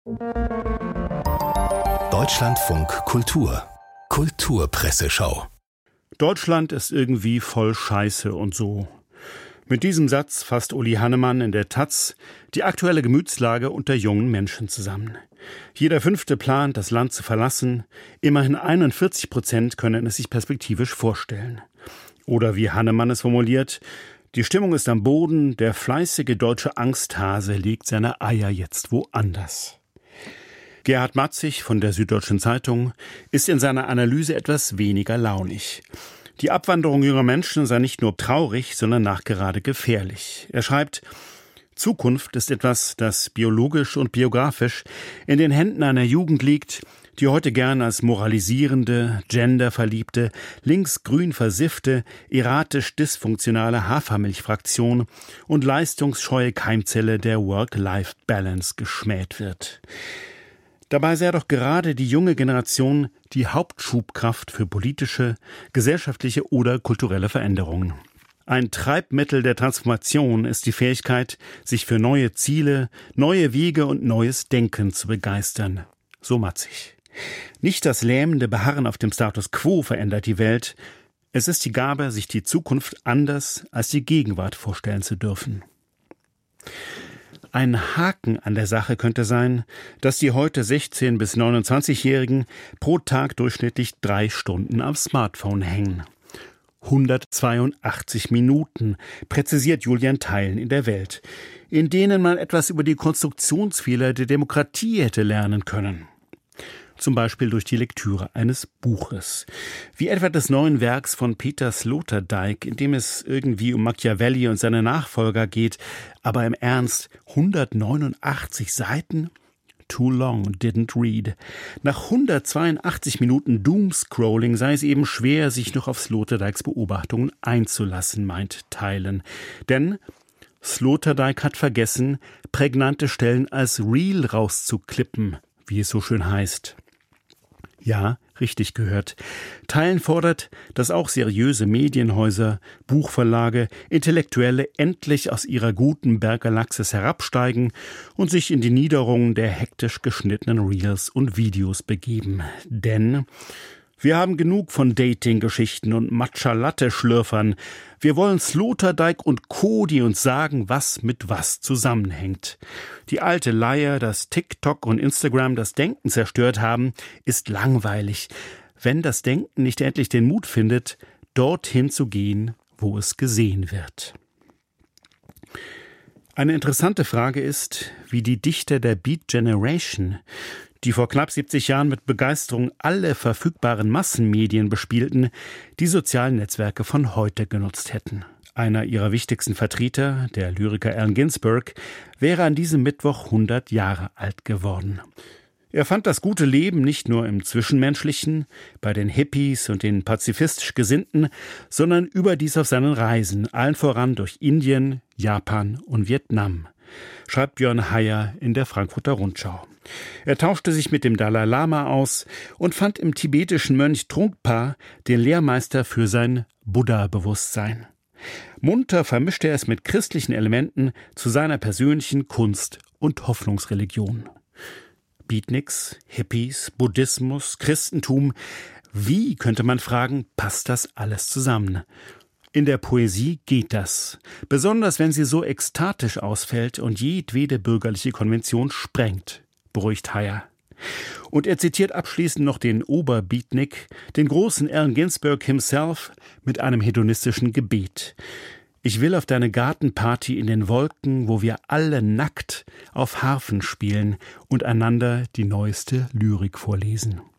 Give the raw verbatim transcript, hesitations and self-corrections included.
Deutschlandfunk Kultur Kulturpresseschau. Deutschland ist irgendwie voll Scheiße und so. Mit diesem Satz fasst Uli Hannemann in der Taz die aktuelle Gemütslage unter jungen Menschen zusammen. Jeder Fünfte plant, das Land zu verlassen. Immerhin einundvierzig Prozent können es sich perspektivisch vorstellen. Oder wie Hannemann es formuliert: Die Stimmung ist am Boden, der fleißige deutsche Angsthase legt seine Eier jetzt woanders. Gerhard Matzig von der Süddeutschen Zeitung ist in seiner Analyse etwas weniger launig. Die Abwanderung junger Menschen sei nicht nur traurig, sondern nachgerade gefährlich. Er schreibt: Zukunft ist etwas, das biologisch und biografisch in den Händen einer Jugend liegt, die heute gern als moralisierende, genderverliebte, linksgrün versiffte, erratisch dysfunktionale Hafermilchfraktion und leistungsscheue Keimzelle der Work-Life-Balance geschmäht wird. Dabei sei doch gerade die junge Generation die Hauptschubkraft für politische, gesellschaftliche oder kulturelle Veränderungen. Ein Treibmittel der Transformation ist die Fähigkeit, sich für neue Ziele, neue Wege und neues Denken zu begeistern. So Matzig. Nicht das lähmende Beharren auf dem Status quo verändert die Welt. Es ist die Gabe, sich die Zukunft anders als die Gegenwart vorstellen zu dürfen. Ein Haken an der Sache könnte sein, dass die heute sechzehn- bis neunundzwanzigjährigen pro Tag durchschnittlich drei Stunden am Smartphone hängen. hundertzweiundachtzig Minuten, präzisiert Julian Theilen in der Welt, in denen man etwas über die Konstruktionsfehler der Demokratie hätte lernen können. Zum Beispiel durch die Lektüre eines Buches, wie etwa des neuen Werks von Peter Sloterdijk, in dem es irgendwie um Machiavelli und seine Nachfolger geht, aber im Ernst, hundertneunundachtzig Seiten? Too long, didn't read. Nach hundertzweiundachtzig Minuten Doomscrolling sei es eben schwer, sich noch auf Sloterdijks Beobachtungen einzulassen, meint Theilen. Denn Sloterdijk hat vergessen, prägnante Stellen als Reel rauszuklippen, wie es so schön heißt. Ja, richtig gehört. Theilen fordert, dass auch seriöse Medienhäuser, Buchverlage, Intellektuelle endlich aus ihrer Gutenberg-Galaxis herabsteigen und sich in die Niederungen der hektisch geschnittenen Reels und Videos begeben. Denn wir haben genug von Dating-Geschichten und Matcha-Latte-Schlürfern. Wir wollen Sloterdijk und Co., die uns sagen, was mit was zusammenhängt. Die alte Leier, dass TikTok und Instagram das Denken zerstört haben, ist langweilig, wenn das Denken nicht endlich den Mut findet, dorthin zu gehen, wo es gesehen wird. Eine interessante Frage ist, wie die Dichter der Beat Generation, die vor knapp siebzig Jahren mit Begeisterung alle verfügbaren Massenmedien bespielten, die sozialen Netzwerke von heute genutzt hätten. Einer ihrer wichtigsten Vertreter, der Lyriker Allen Ginsberg, wäre an diesem Mittwoch hundert Jahre alt geworden. Er fand das gute Leben nicht nur im Zwischenmenschlichen, bei den Hippies und den pazifistisch Gesinnten, sondern überdies auf seinen Reisen, allen voran durch Indien, Japan und Vietnam, schreibt Björn Heyer in der Frankfurter Rundschau. Er tauschte sich mit dem Dalai Lama aus und fand im tibetischen Mönch Trungpa den Lehrmeister für sein Buddha-Bewusstsein. Munter vermischte er es mit christlichen Elementen zu seiner persönlichen Kunst- und Hoffnungsreligion. Beatniks, Hippies, Buddhismus, Christentum, wie, könnte man fragen, passt das alles zusammen? In der Poesie geht das, besonders wenn sie so ekstatisch ausfällt und jedwede bürgerliche Konvention sprengt, beruhigt Heyer. Und er zitiert abschließend noch den Oberbeatnik, den großen Allen Ginsberg himself, mit einem hedonistischen Gebet. Ich will auf deine Gartenparty in den Wolken, wo wir alle nackt auf Harfen spielen und einander die neueste Lyrik vorlesen.